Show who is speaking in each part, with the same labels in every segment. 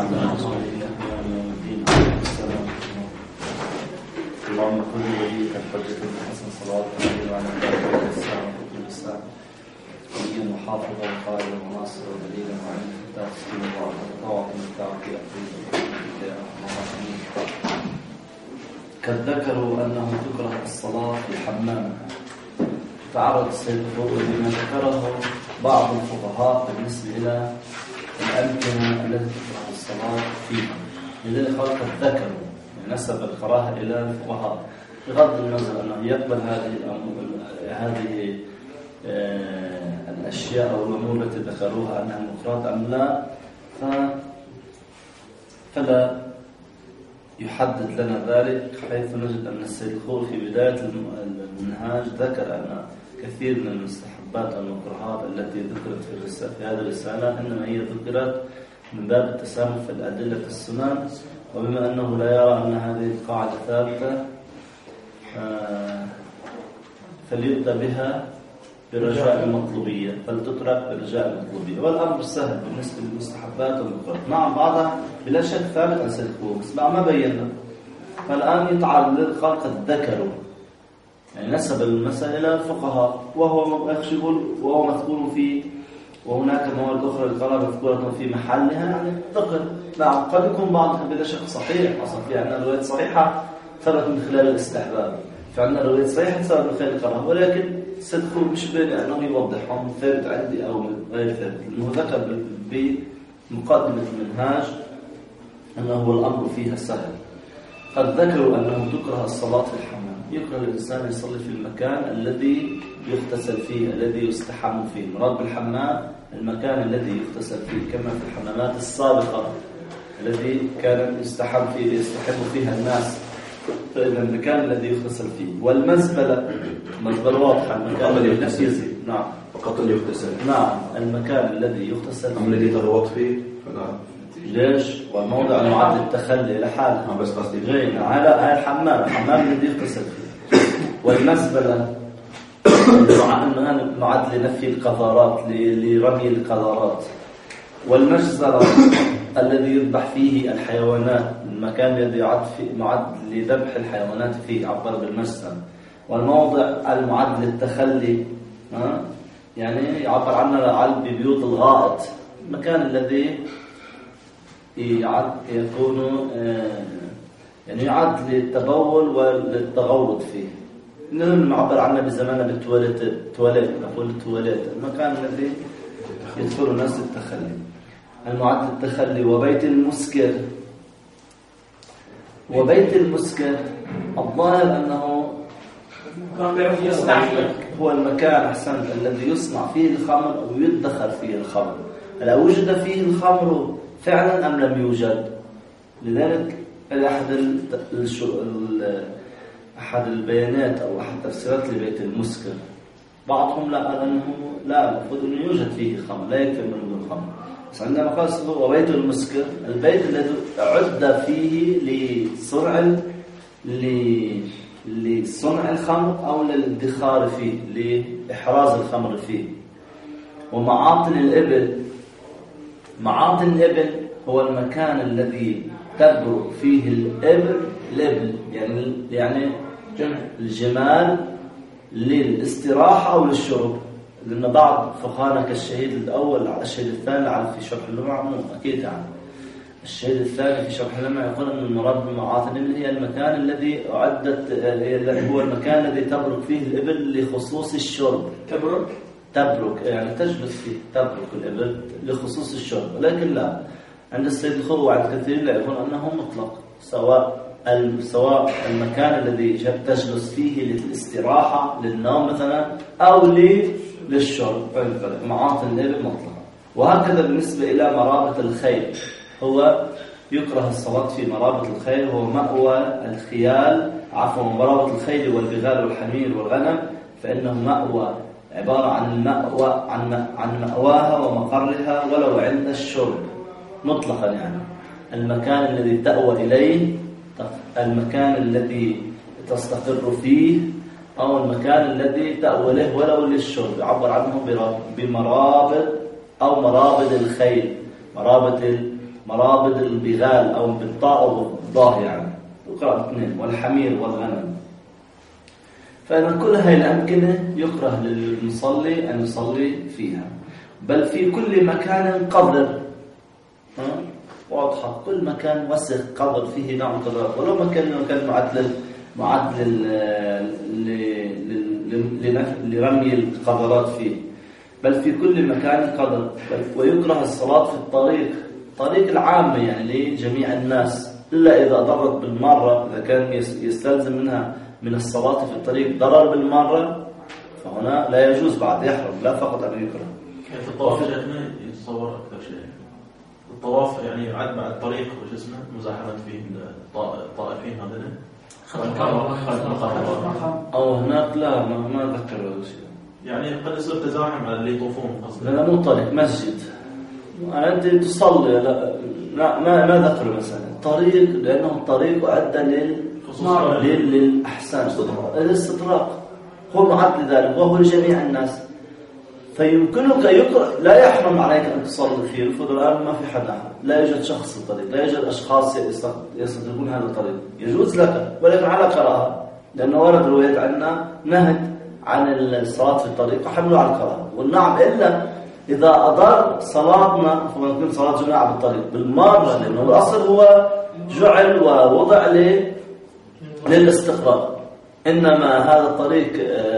Speaker 1: اللهم كن وليك الحجة الحسن صلاة الله وعلى آله الساعة وكل الساعة وليا وحافظا وقائلا وناصرا ودليلا وعليا تسليما وعطاء في أخير قد ذكروا أنه تكره الصلاة في الحمام. تعرض السيد الخوئي لما ذكره بعض الفقهاء بالنسبة إلى الأمكنة التي تكره الصلاة فيها. لذلك قال قد ذكروا، نسب الكراهة إلى الفقهاء بغض النظر أنه يقبل هذه الأشياء أو الأمور التي ذكروها أنها مكروهة أم لا، فلا يحدد لنا ذلك، حيث نجد أن السيد الخوئي في بداية المنهاج ذكر أن كثير من المستحبات والمكروهات التي ذكرت في هذه الرسالة إنما هي ذكرت من باب التسامح في الأدلة السنن، وبما أنه لا يرى أن هذه القاعدة ثابتة فليؤتى بها برجاء المطلوبية، فلتترك برجاء المطلوبية. والأمر سهل بالنسبة للمستحبات والمكروهات. نعم بعضها بلا شك ثابت عن سيد الخوئي بس ما بينا، فالآن يتعلل قال قد ذكروا، يعني نسب المسألة إلى الفقهاء وهو مذكور فيه، وهناك مواد أخرى للقراءة مذكورة في محلها، يعني ذكر. نعم قد يكون بعضها بلا شك صحيح، أصلا في عندنا روايات صحيحة ثبت من خلال الاستحباب، في عندنا روايات صحيحة ثبت من خلال القراءة، ولكن صدقوا مش بين أنه يوضحهم ثابت عندي أو غير ثابت، لأنه ذكر بمقدمة المنهاج أنه الأمر فيها سهل. قد ذكروا أنه تكره الصلاة في الحمام. يكره الإنسان يصلي في المكان الذي يغتسل فيه، الذي يستحم فيه. مراد بالحمام المكان الذي يغتسل فيه، كما في الحمامات السابقة الذي كان يستحم فيه يستحم فيها الناس، فإذا المكان الذي يغتسل فيه. والمزبلة، مزبلة واضحة، المكان الذي يغتسل. نعم
Speaker 2: فقط اللي يغتسل.
Speaker 1: نعم المكان الذي يغتسل
Speaker 2: فيه. الذي تغوط فيه
Speaker 1: ليش؟ والموضع المعد للتخلي لحالها.
Speaker 2: بس قصدي
Speaker 1: غير على الحمام الذي يغتسل فيه. والمزبلة معد لنفي القذارات، لرمي القذارات. والمجزرة الذي يذبح فيه الحيوانات، المكان الذي معد لذبح الحيوانات فيه، عبر بالمجزرة. والموضع المعد للتخلي، يعني يعبر عنه ببيوت الغائط، المكان الذي يكون يعني يعد للتبول وللتغوط فيه. نعبر عنه بزماننا بالتواليت، نقول التواليت، المكان الذي يدخل الناس التخلي، المعد للتخلي. وبيت المسكر، وبيت المسكر الظاهر أنه هو المكان أحسن الذي يصنع فيه الخمر أو يدخل فيه الخمر. هل وجد فيه الخمر فعلا أم لم يوجد؟ لذلك أحد البيانات أو أحد تفسيرات لبيت المسكر بعضهم لا قال أنه لا، المفروض أنه يوجد فيه خمر، لا يكفي منه الخمر. بس عندما قال هو بيت المسكر البيت الذي أعد فيه لصنع الخمر أو للادخار فيه، لإحراز الخمر فيه. ومعاطن الإبل، معاطن الإبل هو المكان الذي تبرك فيه الإبل يعني الجمال للاستراحة أو للشرب. لأن بعض فقهانا كالشهيد الأول على الشهيد الثاني على في شرح اللمع مو أكيد يعني الشهيد الثاني في شرح اللمع يقول أن المراد بمعاطن الإبل هي المكان الذي أعدت، هو المكان الذي تبرك فيه الإبل لخصوص الشرب. تبرك يعني تجلس فيه، تبرك الإبل لخصوص الشرب. لكن لا، عند السيد الخوئي وعند كثيرين لا يكون أنه مطلق، سواء المكان الذي تجلس فيه للاستراحة للنوم مثلا أو للشرب، معاطن الإبل مطلقة. وهكذا بالنسبة إلى مرابط الخيل، هو يكره الصلاة في مرابط الخيل، هو مأوى الخيال، مرابط الخيل والبغال والحمير والغنم، فإنه مأوى عبارة عن مأواها ومقرها ولو عند الشرب مطلقا، يعني المكان الذي تأوى إليه، المكان الذي تستقر فيه، أو المكان الذي تأوى له ولو للشرب، يعبر عنه بمرابط أو مرابط الخيل، مرابط مرابض البغال أو بالطاء أو بالضاء يعني يقرأ باثنين، والحمير والغنم. فإذا كل هذه الأمكنة يكره للمصلي أن يصلي فيها، بل في كل مكان قذر واضحة، كل مكان وسخ قذر فيه نوع من القذرات، ولو مكان معدل لرمي القذرات فيه، بل في كل مكان قذر. ويكره الصلاة في الطريق العامة يعني لجميع الناس، إلا إذا ضرت بالمرة، إذا كان يستلزم منها من الصلاة في الطريق ضرر بالمرة، فهنا لا يجوز بعد يحرم، لا فقط أن يكره.
Speaker 3: يعني في الطواف شيخنا يتصور أكثر شيء الطواف يعني يعد مع الطريق وش اسمه مزاحمة فيه الطائفين هذين
Speaker 1: أو هناك لا ما أذكر هذا الشيء.
Speaker 3: يعني قد يصير تزاحم على اللي يطوفون قصدي.
Speaker 1: لا مو طريق، مسجد. أنت تصلي لا ما ذكر مثلا الطريق، لأنه الطريق أعد للأحسان الاستطراق، هو معد لذلك وهو لجميع الناس، فيمكنك لا يحرم عليك أن تصلي فيه. الفضل الآن ما في حدا، لا يوجد شخص الطريق، لا يوجد أشخاص يستطيعون هذا الطريق، يجوز لك ولكن على كراهة، لأنه ورد رواية عنا نهي عن الصلاة في الطريق وحمله على الكراهة. والنعم إلا إذا أضر صلاتنا فممكن صلاة جماعة بالطريق بالمرة، لأنه الأصل هو جعل ووضع للاستقرار، إنما هذا الطريق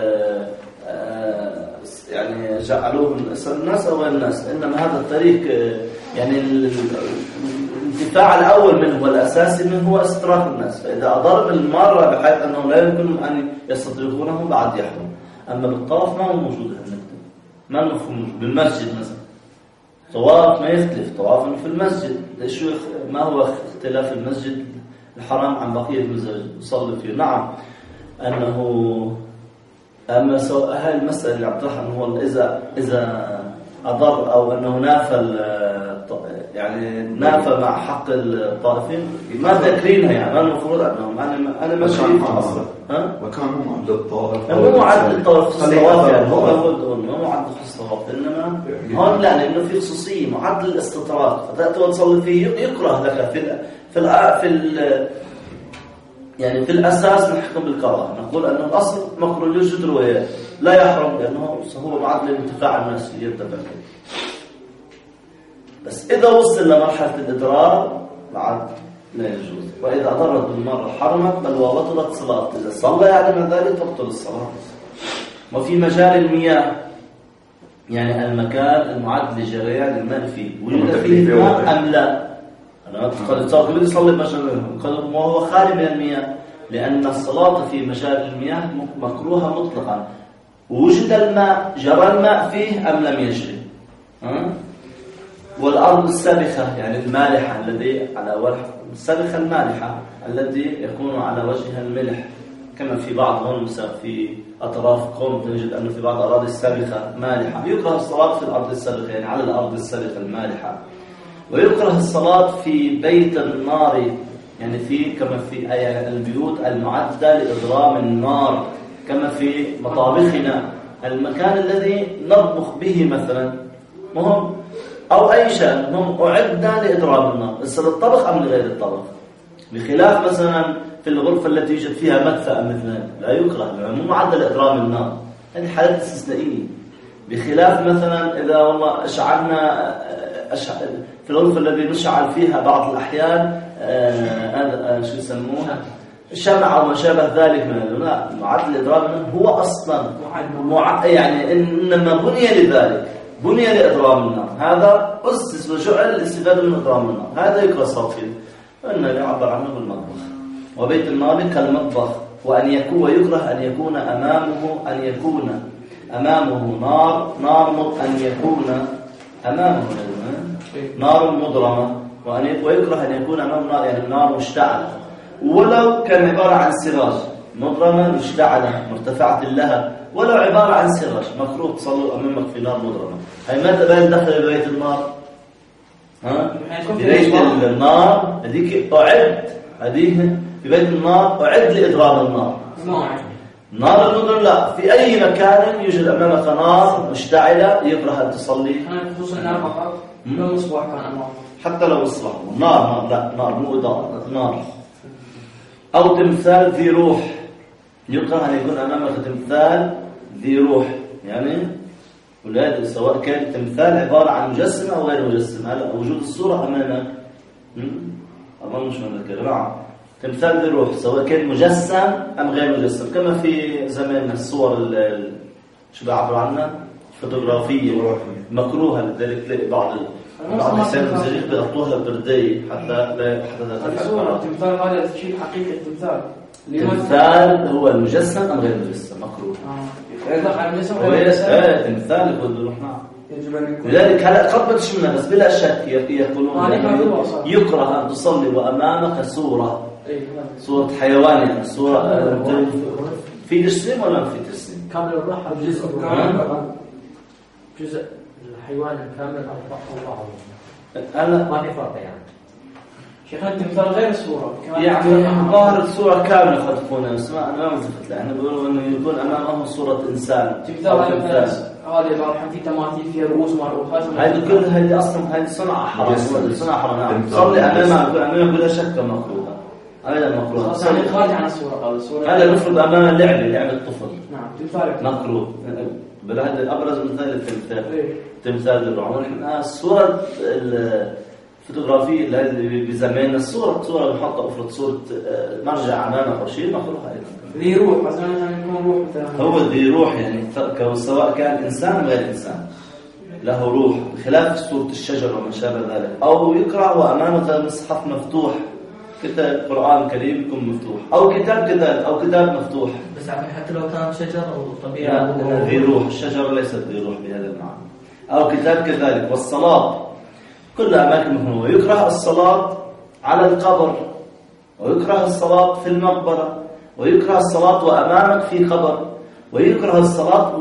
Speaker 1: يعني جعلوه الناس أو الناس، إنما هذا الطريق يعني الانتفاع الأول منه والأساسي منه هو استراق الناس، فإذا أضر بالمرة بحيث أنه لا يمكن أن يستطيعونه بعد يحرم. أما بالطواف ما هو موجود هذا، ما مفهوم بالمسجد مثلا طواف ما يختلف، طواف في المسجد ما هو اختلاف المسجد الحرام عن بقية المساجد يصلي فيه. نعم أنه أما هاي المسألة اللي عطاها أنه هو إذا أضر أو أنه نافى مع حق الطائفين ما ذاكرينها، يعني ما المفروض أنهم أنا ما شايف أصلا
Speaker 2: وكانوا معد الطائف
Speaker 1: مو معد الطائف في الصواف، يعني هو ما معد في الصواف، إنما هون لا، لأنه في خصوصية معد الاستطراق، فتأتي وتصلي فيه يكره لك في يعني في الأساس نحكم بالكراهة، نقول أن الأصل مكروه يوجد روايات لا يحرم، لأنه هو معد لانتفاع الناس اللي ينتفع فيه. بس إذا وصل لمرحلة الإضرار بعد لا يجوز، وإذا أضرت بالمرة حرمت بل وبطلت صلاة، إذا صلى يعني من ذلك تبطل الصلاة. وفي مجال المياه يعني المكان المعد لجريان الماء فيه، وجد فيه ماء أم لا؟ أنا قد يصلي مثلا وهو خالي من المياه، لأن الصلاة في مجال المياه مكروهة مطلقا، وجد الماء جرى الماء فيه أم لم يجري. والأرض السابخة يعني المالحة الذي على وجه السابخة المالحة التي يكون على وجهها الملح، كما في بعض هون في أطراف قوم تجد أنه في بعض الأراضي السابخة مالحة، يكره الصلاة في الأرض السابخة يعني على الأرض السابخة المالحة. ويكره الصلاة في بيت النار، يعني كما في البيوت المعدة لإضرام النار، كما في مطابخنا المكان الذي نطبخ به مثلا مهم، أو أي شيء هم أعد لإضرام النار، بس للطبخ أم لغير الطبخ، بخلاف مثلا في الغرفة التي يوجد فيها مدفأ مثلا لا يكره، مو معد لإضرام النار، هذه حالات استثنائية. بخلاف مثلا إذا والله أشعلنا في الغرفة التي نشعل فيها بعض الأحيان شو يسموها شمع أو ما شابه ذلك من لا، معد لإضرام النار هو أصلا يعني إنما بني لذلك، بني لإضرام النار، هذا أسس وجعل للاستفادة من إضرام النار، هذا يكره الصلاة فيه، وإنه يعبر عنه بالمطبخ. وبيت النار كالمطبخ، ويكره أن يكون أمامه نار أن يكون أمامه نار مضرمة، ويكره أن يكون أمامه نار يعني نار مشتعلة، ولو كان عبارة عن سراج مضرمة مشتعلة مرتفعة اللهب، ولو عبارة عن سراج مكروه تصلوا أمامك في نار مضرمة. هاي متى بين دخل ببيت النار؟ ببيت النار هذيك أعد، هذه ببيت النار أعد لإضرام النار. نار المضرم لا، في أي مكان يوجد أمامك نار مشتعلة يكره أن تصلي.
Speaker 4: خصوصا النار فقط، لو مصباح كان أمامك
Speaker 1: حتى لو اصلحوا نار لا نار مو إضاءة نار. أو تمثال ذي روح، يكره أن يكون أمامك تمثال ذي روح، يعني ولاد سواء كان تمثال عبارة عن مجسم أو غير مجسم. هلا وجود الصورة أمامك أظن مش من نعم تمثال ذي روح سواء كان مجسم أم غير مجسم، كما في زمان الصور شو بيعبروا عنها فوتوغرافية مكروهة. لذلك تلاقي بعض النساء المزاريق بيغطوها برداية حتى لا
Speaker 4: تمثال هذا شيء حقيقي.
Speaker 1: تمثال هو المجسم أم غير المجسم مكروه. تمثال يقول بروح معه. لذلك هلا قد بتشمنا بس بلا شك يقولون يكره أن تصلي وأمامك صورة حيوان، يعني صورة في ترسيم ولا ما في ترسيم؟
Speaker 4: كامل الراحة جزء الحيوان الكامل أو بعضه ما في فرق يعني. شيخ التمثال غير الصورة
Speaker 1: يعني ظاهر الصورة كاملة قد تكون اسمها أنا ما مزفت لها. أنا بقول إنه يكون أمامه صورة إنسان.
Speaker 4: تمثال هذا يبقى في تماثيل في رؤوس مرؤوس.
Speaker 1: هذه كلها هذه أصلا هذه صنعة حرام. صنعة حرام. نعم. صلي أمامه بلا شك مكروهة. هذا مكروه.
Speaker 4: يعني خارج عن الصورة.
Speaker 1: هذا المفروض أمام لعبة الطفل.
Speaker 4: نعم. تمثال مكروه.
Speaker 1: بالهذا الأبرز مثال التمثال. تمثال الرعون. الصورة الفوتوغرافية اللي بزماننا صورة بنحطها أفرض صورة مرجع أمامك أو شيء مكروه أيضا.
Speaker 4: ذي روح مثلا يكون روح مثلا.
Speaker 1: هو ذي روح يعني سواء كان إنسان أو غير إنسان له روح بخلاف صورة الشجر وما شابه ذلك. أو يقرأ وأمامك مصحف مفتوح كتاب قرآن كريم يكون مفتوح أو كتاب مفتوح.
Speaker 5: بس حتى لو كان شجر أو طبيعة
Speaker 1: ذي روح. الشجر ليست ذي روح بهذا المعنى. أو كتاب كذلك. والصلاة كل أماكن مهمة. ويكره الصلاة على القبر، ويكره الصلاة في المقبرة، ويكره الصلاة وأمامك في قبر، ويكره الصلاة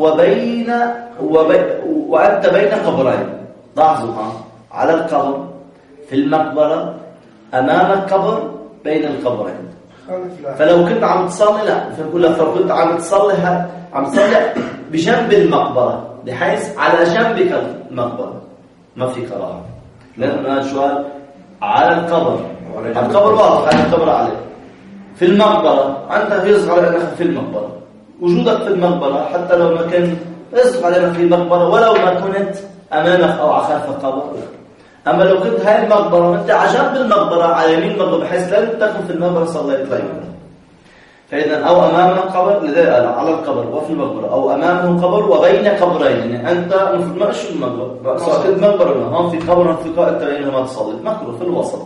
Speaker 1: وأنت بين قبرين. لاحظوا على القبر في المقبرة أمامك قبر بين القبرين. فلو كنت عم تصلي لا فنقول لك لو كنت عم تصلي بجنب المقبرة بحيث على جنبك المقبرة ما في كراهة. لأن هذا سؤال على القبر. القبر واضح على القبر عليه. في المقبرة أنت يصغر عليك في المقبرة. وجودك في المقبرة حتى لو ما كان يصغر عليك في المقبرة ولو ما كنت أمامك أو على خلف قبر. أما لو كنت هاي المقبرة وأنت على جنب المقبرة على يمين المقبرة بحيث لا تكون في المقبرة صليت لك. فإذا أو أمام القبر على القبر وفي المقبرة أو أمامه قبر وبين قبرين. يعني أنت المفروض ما أشوف المقبرة سواء كنت مقبرة هون في قبر في قائد بينهما تصلي مكروه في الوسط.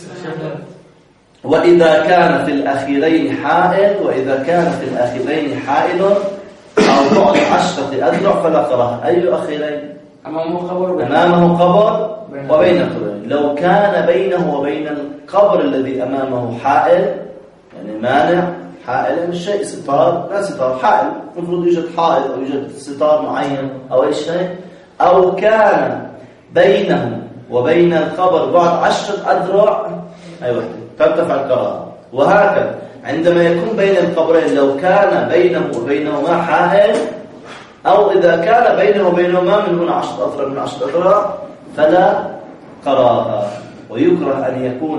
Speaker 1: وإذا كان في الأخيرين حائل أو بعد 10 أذرع فلا كراهة. أي أخيرين؟ أمامه قبر وبين قبرين. لو كان بينه وبين القبر الذي أمامه حائل يعني مانع. حائل مش شيء ستار لا ستار حائل المفروض يوجد حائل أو يوجد ستار معين أو أي شيء. أو كان بينه وبين القبر بعد 10 أذرع أي وحدة ترتفع الكراهة. وهكذا عندما يكون بين القبرين لو كان بينه وبينهما حائل أو إذا كان بينه وبينهما من هنا 10 أذرع من 10 أذرع فلا كراهة. ويكره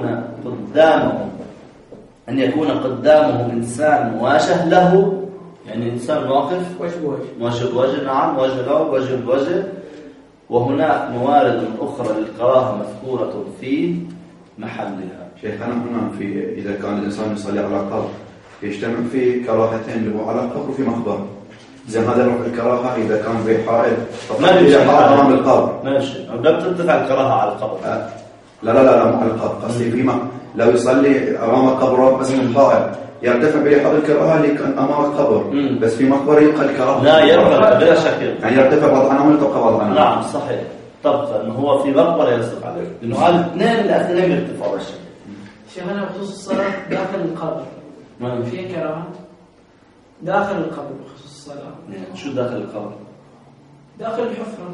Speaker 1: أن يكون قدامه إنسان مواجه له يعني إنسان واقف وجه بوجه. نعم وجه له وجه بوجه. وهناك موارد أخرى للكراهة مذكورة في محلها.
Speaker 2: شيخنا هنا إذا كان الإنسان يصلي على قبر يجتمع فيه كراهتين اللي هو على قبر وفي مقبرة. زي هذا نوع الكراهة إذا كان في حائل أمام القبر
Speaker 1: ماشي. لا ترتفع الكراهة على القبر.
Speaker 2: لا مع القبر قصدي فيما لو يصلي أمام القبر بس من حائل يرتفع بلحظ الكراهة اللي كان أمام القبر بس في مقبرة يبقى الكراهة
Speaker 1: لا يرتفع بلا شك
Speaker 2: يعني يرتفع بعض عنهم ويتبقى بعض عنهم.
Speaker 1: نعم صحيح. طبعا إنه هو في مقبرة يصدق عليه لأنه هذا الاثنين يرتفعوا بالشكل.
Speaker 4: شيخنا بخصوص الصلاة داخل القبر في كراهة داخل القبر بخصوص الصلاة.
Speaker 1: شو داخل القبر؟
Speaker 4: داخل الحفرة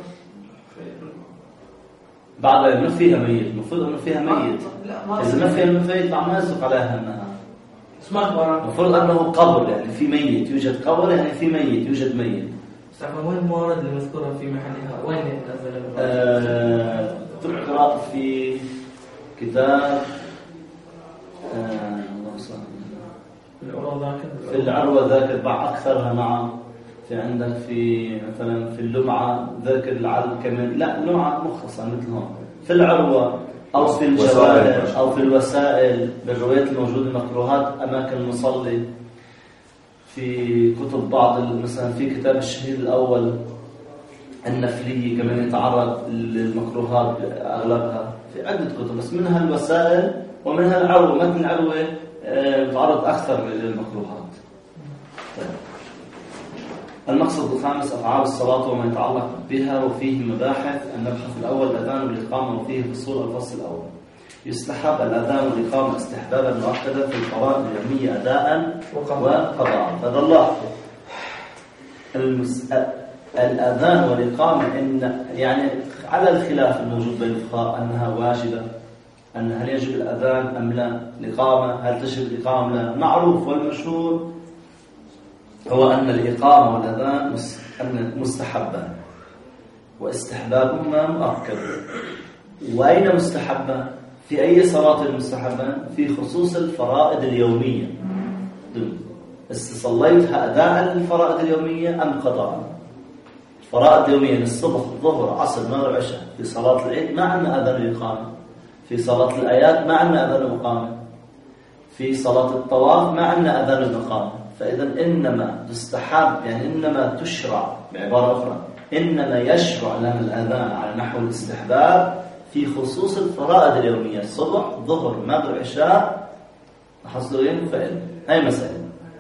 Speaker 1: بعد ما فيها ميت. المفروض انه فيها ميت. اذا ما فيها ميت ما يصدق عليها انها
Speaker 4: اسمها
Speaker 1: المفروض انه قبر يعني في ميت يوجد قبر يعني في ميت يوجد ميت.
Speaker 5: وين الموارد المذكورة في محلها؟ وين نزل؟
Speaker 1: تذكر في كتاب في العروة ذاكر بعض أكثرها معه. في عندك في مثلا في اللمعة ذاكر العل كمان، لا لمعة مختصرة مثل هون. في العروة أو في الجوارح أو في الوسائل بالروايات الموجودة المكروهات أماكن المصلي. في كتب بعض مثلا في كتاب الشهيد الأول النفلي كمان يتعرض للمكروهات أغلبها. في عدة كتب بس منها الوسائل ومنها العروة. متن العروة يتعرض أكثر للمكروهات. المقصد الخامس أفعال الصلاة وما يتعلق بها وفيه مباحث. المبحث الأول الأذان والإقامة وفيه فصول. الفصل الأول يستحب الأذان والإقامة استحبابا مؤكدا في الفرائض اليومية أداء وقضاء. هذا الله الأذان والإقامة إن يعني على الخلاف الموجود بين الفقهاء أنها واجبة، أن هل يجب الأذان أم لا، الإقامة هل تجب الإقامة لا. معروف والمشهور هو أن الإقامة والأذان مستحبان واستحبابهما مؤكد. وأين مستحبان؟ في أي صلاة مستحبان؟ في خصوص الفرائض اليومية. صليتها أداء للفرائض اليومية أم قضاء؟ فرائض يومية الصبح الظهر عصر مغرب عشاء. في صلاة العيد ما عندنا أذان الإقامة. في صلاة الآيات ما عندنا أذان الإقامة. في صلاة الطواف ما عندنا أذان الإقامة. فإذا إنما تستحب يعني إنما تشرع، بعبارة أخرى إنما يشرع لنا الأذان على نحو الاستحباب في خصوص الفرائض اليومية الصبح ظهر مغرب عشاء حصرين. فإذا هاي مسألة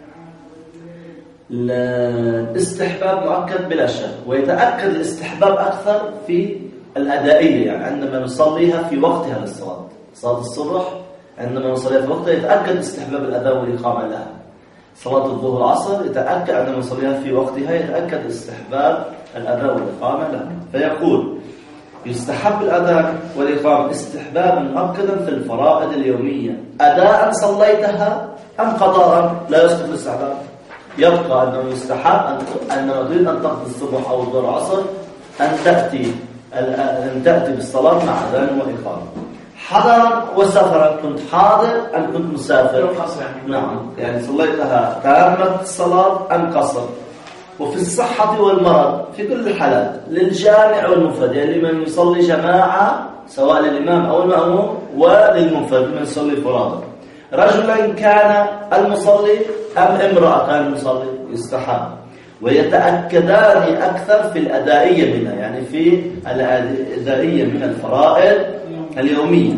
Speaker 1: الاستحباب مؤكد بلا شك، ويتأكد الاستحباب أكثر في الأدائية، يعني عندما نصليها في وقتها للصلاة. صلاة الصبح عندما نصليها في وقتها يتأكد استحباب الأذان والإقامة لها. صلاة الظهر العصر يتأكد عندما نصليها في وقتها يتأكد استحباب الأذان والإقامة لها. فيقول يستحب الأذان والإقامة استحبابا مؤكدا في الفرائض اليومية أداء صليتها أم قضاء. لا يسقط الاستحباب، يبقى أنه يستحب أن نريد أن تقضي الصبح أو الظهر العصر أن تأتي بالصلاة مع أذان وإقامة. حضرا وسفرا، كنت حاضر أم كنت مسافر؟ نعم، يعني صليتها تامة الصلاة أم قصر. وفي الصحة والمرض في كل الحالات للجامع والمنفرد، يعني لمن يصلي جماعة سواء للإمام أو المأموم، وللمنفرد من يصلي فرادى. رجلا كان المصلي أم امرأة كان المصلي يستحب. ويتأكدان أكثر في الأدائية منها، يعني في الأدائية من الفرائض اليومية،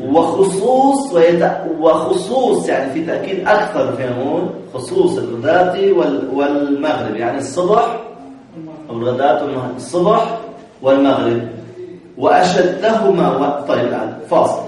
Speaker 1: وخصوص يعني في تأكيد أكثر في هون خصوص الغداة والمغرب، يعني الصبح أو الغداة الصبح والمغرب. وأشدهما طيب الآن فاصل.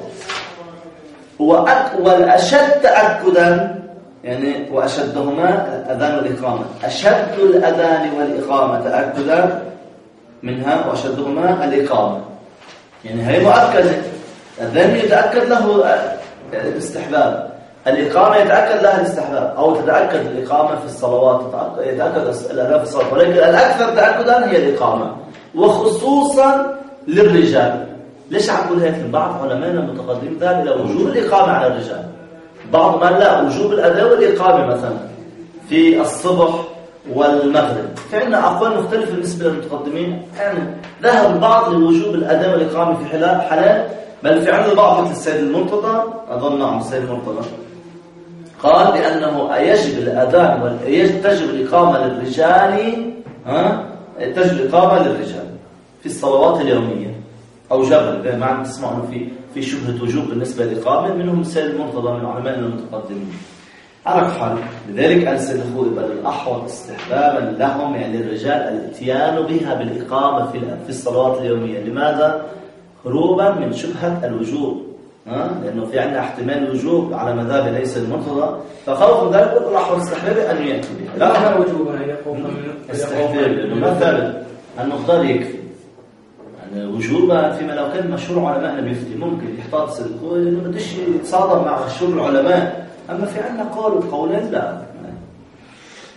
Speaker 1: والأشد تأكدا يعني وأشدهما الأذان والإقامة. أشد الأذان والإقامة تأكدا منها وأشدهما الإقامة، يعني هي مؤكدة. الذهن يتأكد له الاستحباب، الإقامة يتأكد لها الاستحباب، أو تتأكد الإقامة في الصلوات، يتأكد الأذان في الصلاة، ولكن الأكثر تأكدا هي الإقامة، وخصوصا للرجال. ليش عقول هيك؟ بعض علمائنا المتقدمين ذهب إلى وجوب الإقامة على الرجال، بعض من لا، وجوب الأذان والإقامة مثلا في الصبح والمغرب. في عندنا أقوال مختلفة بالنسبة للمتقدمين، يعني ذهب البعض لوجوب الأذان والإقامة في حالات، بل في عند البعض مثل السيد المرتضى، أظن نعم السيد المرتضى قال بأنه يجب الأذان تجب الإقامة للرجال، تجب الإقامة للرجال في الصلوات اليومية، أو جبل معنى تسمع أنه في شبهة وجوب بالنسبة للإقامة، منهم السيد المرتضى من علماء المتقدمين. على حال لذلك السيد الخوي بل الأحوط استحبابا لهم يعني للرجال الاتيان بها بالإقامة في الصلوات اليومية. لماذا؟ هروبا من شبهة الوجوب، لأنه في عندنا احتمال الوجوب على مذهب ليس المرتضى، فخوف ذلك الأحوط استحبابا أن يأتي بها.
Speaker 5: لا وجوبا
Speaker 1: استحباب لأنه ما ثابت، المختار يكفي. يعني وجوبا فيما لو كان مشهور علماءنا بيفتي ممكن يحتاط السيد الخوي لأنه بدش يتصادم مع مشهور العلماء. أما في عندنا قولين لا.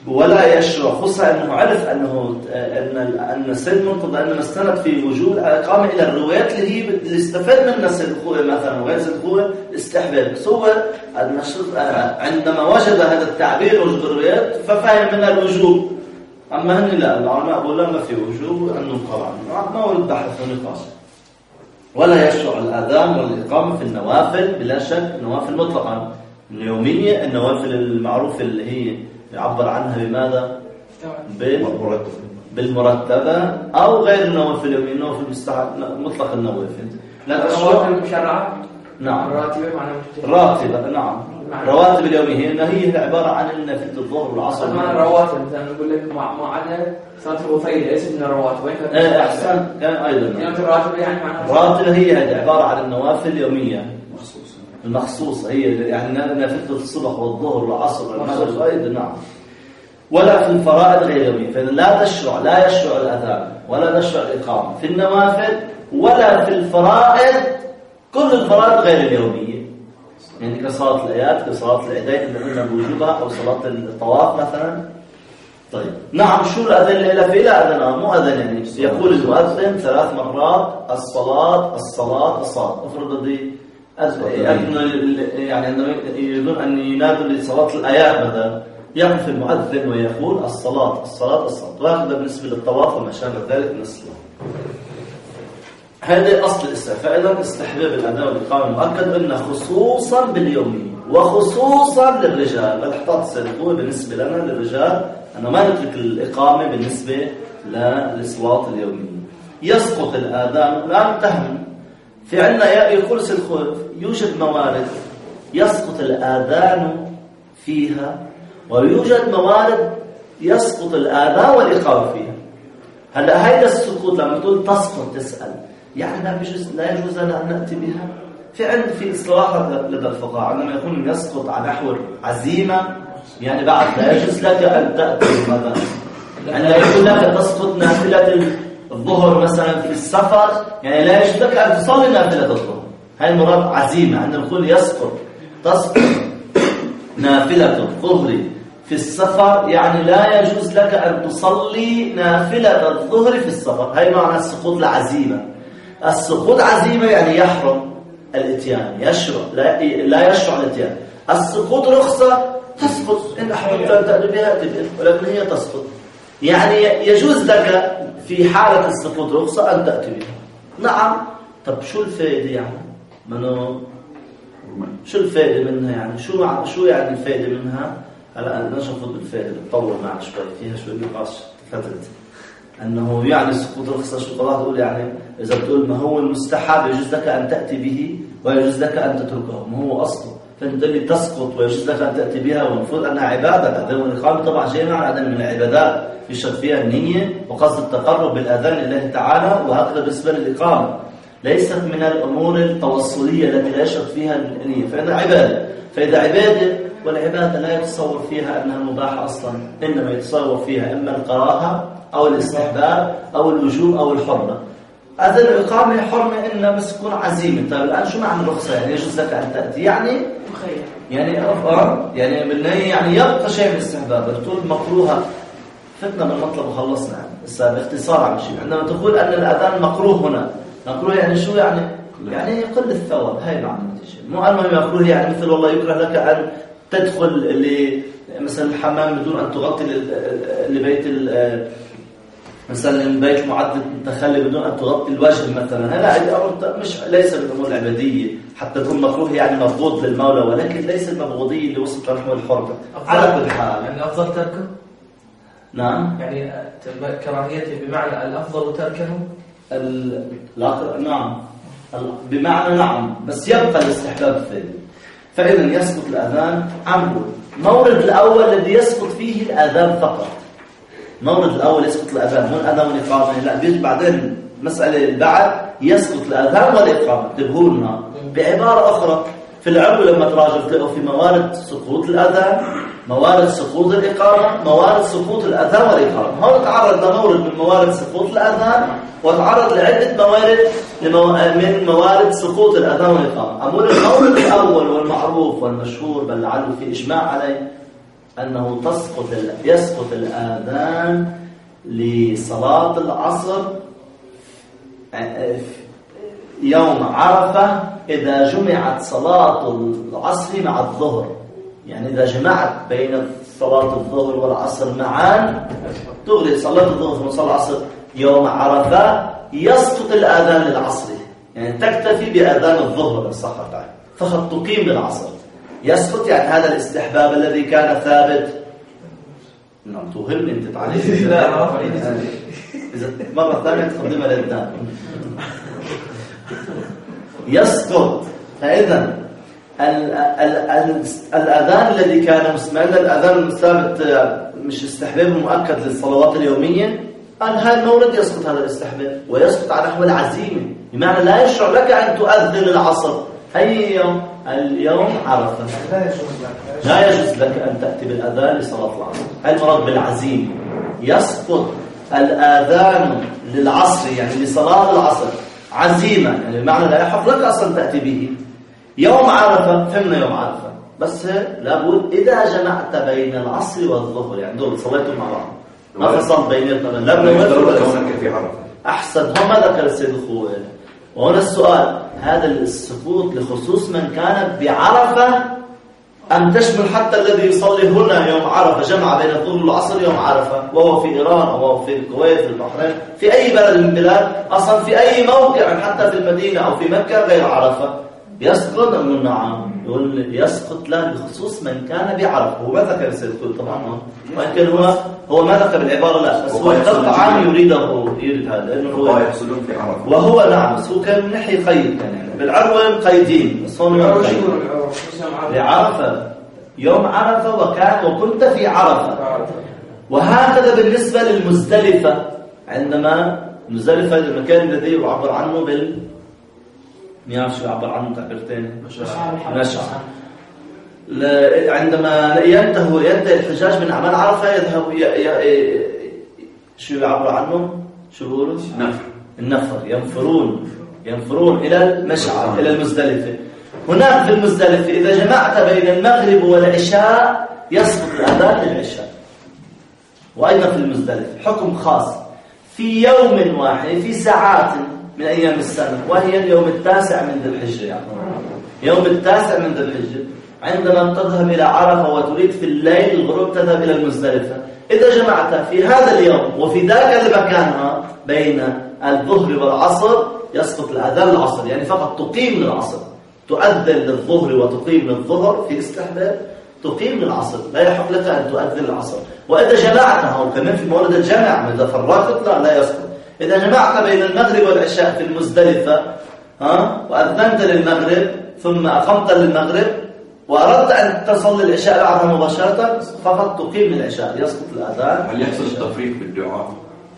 Speaker 1: ولا يشرع، خصوصا أنه عرف أن سيد مرتضى أنه استند في وجود الإقامة إلى الروايات اللي استفاد منها سيد الخوئي مثلا وغير سيد الخوئي الاستحباب. بس هو عندما وجد هذا التعبير وجود الروايات ففهم منها الوجوب. أما هن لا، العلماء بيقولوا ما في وجوب أنه قرأ ما هو البحث ونقاش. ولا يشرع الأذان والإقامة في النوافل بلا شك، النوافل مطلقا اليومية، النوافل المعروفة اللي هي يعبر عنها بماذا؟ بالمرتبة أو غير النوافل اليومية، النوافل مطلق النوافل.
Speaker 4: الرواتب المشرعة؟
Speaker 1: نعم.
Speaker 4: الراتبة معناها
Speaker 1: راتبة، نعم. رواتب اليومية هي عبارة عن نافلة الظهر والعصر.
Speaker 4: معنى الرواتب مثلا نقول لك ما عدا صلاة الغفيل ليس من الرواتب.
Speaker 1: أحسن كان أيضا.
Speaker 4: يعني الراتبة يعني معناها
Speaker 1: الراتبة هي عبارة عن النوافل اليومية المخصوصة، هي يعني نافلة الصبح والظهر والعصر والمغرب أيضا. نعم. ولا في الفرائض غير اليومية، فإذا لا يشرع الأذان ولا يشرع الإقامة في النوافل ولا في الفرائض، كل الفرائض غير اليومية، يعني كصلاة الآيات كصلاة العيدين اللي قلنا بوجوبها أو صلاة الطواف مثلا. طيب نعم، شو الأذان اللي إلا في لا أذان مو أذان، يعني يقول المؤذن 3 مرات الصلاة الصلاة الصلاة. افرض دي يعني عندما يريدون أن ينادوا لصلاة الآيات مثلا يقف المؤذن ويقول الصلاة الصلاة الصلاة، وهذا بالنسبة للطواف وما شابه ذلك من الصلاة. هذا أصل الإسلام. فإذا استحباب الأذان والإقامة مؤكد أنه خصوصا باليومية وخصوصا للرجال. الاحتاط سيكون بالنسبة لنا للرجال أنه ما نترك الإقامة بالنسبة للصلاة اليومية. يسقط الآذان، لا نتهم في عندنا يقول سيدخل يوجد موارد يسقط الآذان فيها ويوجد موارد يسقط الآذان والإقامة فيها. هلا هيدا السقوط لما تقول تسقط تسأل يعني لا يجوز لنا أن نأتي بها. في إصلاحات لدى الفقهاء عندما يكون يسقط على نحو عزيمة، يعني بعد لا يجوز لك أن تأتي بماذا؟ عندما يقول لك تسقط نافلة الظهر مثلا في السفر، يعني لا يجوز لك أن تصلي نافلة الظهر. هاي المراد عزيمة. عندما نقول تسقط نافلة الظهر في السفر، يعني لا يجوز لك أن تصلي نافلة الظهر في السفر. هاي معنى السقوط العزيمة. السقوط عزيمة يعني يحرم الاتيان، لا يشرع الاتيان. السقوط رخصة، تسقط إن أحببت أن تأتي بها ولكن هي تسقط، يعني يجوز لك في حالة السقوط رخصة أن تأتي بها. نعم. طب شو الفائدة يعني؟ شو الفائدة منها يعني؟ شو يعني الفائدة منها؟ هلا نشوف بالفائدة نطور معنا شوي فيها شوي نقاش فترة أنه يعني السقوط رخصة. شو طلعت تقول يعني إذا بتقول ما هو المستحب يجوز لك أن تأتي به ويجوز لك أن تتركه، ما هو أصله. فأنت اللي تسقط ويجوز لك أن تأتي بها والمفروض أنها عبادة. الأذان والإقامة طبعا شيء من العبادات يشرط فيها النية وقصد التقرب بالأذان لله تعالى، وهكذا بالنسبة للإقامة ليست من الأمور التوصلية التي لا يشرط فيها النية، فإنها عبادة. فإذا عبادة والعبادة لا يتصور فيها أنها مباحة أصلا، إنما يتصور فيها إما الكراهة أو الاستحباب أو الوجوب أو الحرمة. أذان الإقامة حرمة إنما بس تكون عزيمة. طيب الآن شو معنى الرخصة؟ يعني يجوز لك أن تأتي يعني بالنهاية يعني يبقى شيء من الاستحباب. بتقول مكروهة فتنا من المطلب وخلصنا. يعني باختصار عم شيء عندما تقول أن الأذان مكروه هنا، مكروه يعني شو يعني؟ يعني يقل الثواب. هاي معنى النتيجة. مو أنه مكروه يعني مثل والله يكره لك أن تدخل مثلا الحمام بدون أن تغطي لبيت مثلا البيت المعد التخلي بدون أن تغطي الوجه مثلا. هذا أمر ليس من الأمور العبادية حتى يكون مكروه يعني مبغوض للمولى، ولكن ليس المبغوضية اللي وصلت لنحو الحرمة على كل حال.
Speaker 5: يعني أفضل تركه؟
Speaker 1: نعم.
Speaker 5: يعني كراهيته بمعنى الأفضل تركه؟
Speaker 1: نعم بمعنى نعم، بس يبقى الاستحباب فيه. فإذا يسقط الأذان عنه. مورد الأول الذي يسقط فيه الأذان فقط. مورد الأول يسقط الأذان، مو الأذان والإقامة. لا، بيجي بعدين مسألة بعد يسقط الأذان والإقامة. انتبهوا لنا بعبارة أخرى في العلم لما تراجع تلاقوا في موارد سقوط الأذان، موارد سقوط الإقامة، موارد سقوط الأذان والإقامة. هون تعرض لمورد من موارد سقوط الأذان وتعرض لعدة موارد من موارد سقوط الأذان والإقامة. أقول المورد الأول والمعروف والمشهور بل لعله في إجماع عليه أنه يسقط الآذان لصلاة العصر يوم عرفة إذا جمعت صلاة العصر مع الظهر. يعني إذا جمعت بين صلاة الظهر والعصر معا تغلق صلاة الظهر وصلاة العصر يوم عرفة، يسقط الآذان للعصر. يعني تكتفي بآذان الظهر الصحة بعد فقط تقيم للعصر. يسقط يعني هذا الاستحباب الذي كان ثابت. نعم توهمني أنت تعليم. إذا مرة ثانية تقدمها للدان. يسقط. فإذا الأذان الذي كان مسمعنا الأذان الثابت مش استحباب مؤكد للصلوات اليومية، هذا المورد يسقط هذا الاستحباب ويسقط على نحو العزيمة، بمعنى لا يشرع لك أن تؤذن العصر أي يوم. اليوم عرفة لا يجوز لك أن تأتي بالأذان لصلاة العصر. هذا المراد بالعزيمة. يسقط الآذان للعصر يعني لصلاة العصر عزيمة، يعني بمعنى لا يحق لك أصلا تأتي به يوم عرفة. فهمنا يوم عرفة، بس لابد إذا جمعت بين العصر والظهر، يعني دول صليتوا مع بعض ما فصل بيناتنا لا
Speaker 2: كونك في عرفة.
Speaker 1: أحسن. هم ما ذكر السيد الخوي. وهنا السؤال، هذا السقوط لخصوص من كان بعرفة أم تشمل حتى الذي يصلي هنا يوم عرفة، جمع بين الظهر والعصر يوم عرفة وهو في إيران أو هو في الكويت في البحرين في أي بلد من البلاد، أصلا في أي موقع حتى في المدينة أو في مكة غير عرفة يسقط أم نعم؟ يقول يسقط لا بخصوص من كان بعرفة. هو ما ذكر السيد الخوي طبعا، ولكن هو ما ذكر العبارة لا، بس هو طبعا يريد هذا لأنه هو
Speaker 2: يحصلون في عرفة.
Speaker 1: وهو نعم، بس هو كان من ناحية قيد يعني بالعروة قيدين، بس هون لعرفة يوم عرفة وكنت في عرفة. وهكذا بالنسبة للمزدلفة، عندما مزدلفة المكان الذي يعبر عنه ما شو يعبر عنه تعبيرتين مشعر. عندما ينتهي الحجاج من أعمال عرفة يذهب شو يعبر عنه؟ شو بيقولوا؟ النفر. ينفرون إلى المشعر إلى المزدلفة. هناك في المزدلفة إذا جمعت بين المغرب والعشاء يسقط الأذان للعشاء. وأيضا في المزدلفة حكم خاص في يوم واحد في ساعات من أيام السنة، وهي اليوم 9 من ذي الحجة. يعني يوم 9 من ذي الحجة عندما تذهب إلى عرفة وتريد في الليل الغروب تذهب إلى المزدلفة، إذا جمعت في هذا اليوم وفي ذاك المكان بين الظهر والعصر يسقط الأذان العصر. يعني فقط تقيم للعصر، تؤذن للظهر وتقيم للظهر في استحباب، تقيم للعصر لا يحق لك أن تؤذن العصر. وإذا جمعتها وكمان في مولد الجمع إذا فرقت لا يسقط. إذا جمعت بين المغرب والعشاء في المزدلفة وأذنت للمغرب ثم أقمت للمغرب وأردت أن تصل العشاء بعدها مباشرة فقط تقيم للعشاء يسقط الأذان.
Speaker 2: هل يحصل التفريق بالدعاء؟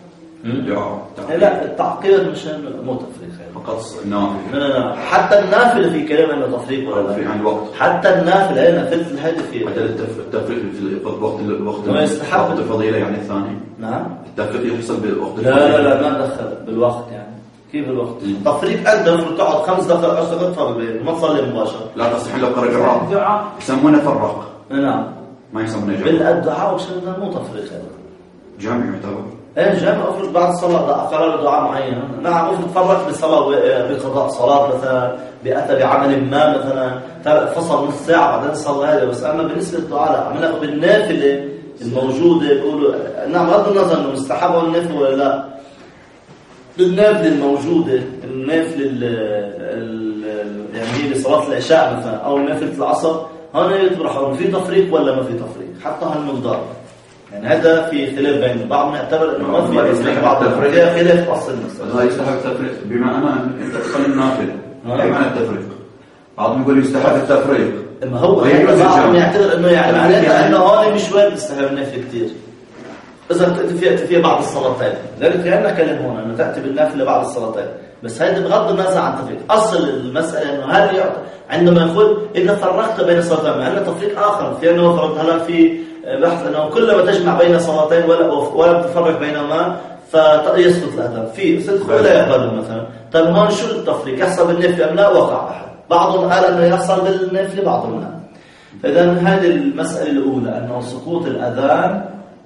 Speaker 1: لا التعقيد مش مو تفريق
Speaker 2: فقط النافل.
Speaker 1: لا حتى النافل في كلام انه تفريق ولا
Speaker 2: في عن الوقت.
Speaker 1: حتى النافل هنا ثلث الهدف في
Speaker 2: التفريق في الوقت
Speaker 1: ما يستحب
Speaker 2: وقت الفضيلة يعني الثاني.
Speaker 1: نعم التفريق
Speaker 2: يحصل بالوقت.
Speaker 1: لا ما دخل بالوقت. يعني كيف الوقت؟ تفريق أقدر تقعد 5 دقائق 10 دقائق تفرق ما تصلي مباشرة.
Speaker 2: لا تصح لو قرأ الدعاء يسمونه فرق.
Speaker 1: نعم
Speaker 2: ما يسمونه جمع.
Speaker 1: بالدعاء وشذا مو تفريق هذا.
Speaker 2: جامع يعتبر.
Speaker 1: جامع أفرض بعد الصلاة قرار دعاء معين. نعم أفرض فرق بصلاة بقضاء صلاة مثلا بأتى بعمل ما مثلا فصل نص ساعة بعدين صلى هذا. بس أما بالنسبة للدعاء لا عملنا بالنافلة الموجودة يقولوا نعم بغض النظر إنه مستحب ولا النافل ولا لا. بالنافلة الموجودة النافلة يعني هي لصلاة العشاء مثلا أو نافلة العصر هنا يطرحون في تفريق ولا ما في تفريق حتى هالمقدار. يعني هذا في خلاف بين بعض يعتبر انه ما في تفريق بعض التفريق خلاف اصل المسألة.
Speaker 2: هذا يستحق التفريق بما انت تصلي النافله اي معنى التفريق. بعضهم يقول يستحق التفريق.
Speaker 1: ما هو بعضهم يعتبر انه يعني معناته انه هون مش وارد يستحق النافله كثير. اذا تاتي فيها بعض الصلاتين لذلك عندنا كلام هون انه تاتي بالنافله بعض الصلاتين. بس هذا بغض النظر عن التفريق. اصل المساله انه هل عندما يقول اذا فرقت بين صلاتين مع انه تفريق اخر في انه فرض هلا في بحث أنه كلما تجمع بين صلاتين ولا تفرق بينهما فيسقط الأذان في صدق ولا يقبل مثلا. طيب هون شو التفريق يحصل بالنفل أم لا؟ وقع أحد بعضهم قال أنه يحصل بالنفل بعضهم لا. فإذا هذه المسألة الأولى أنه سقوط الأذان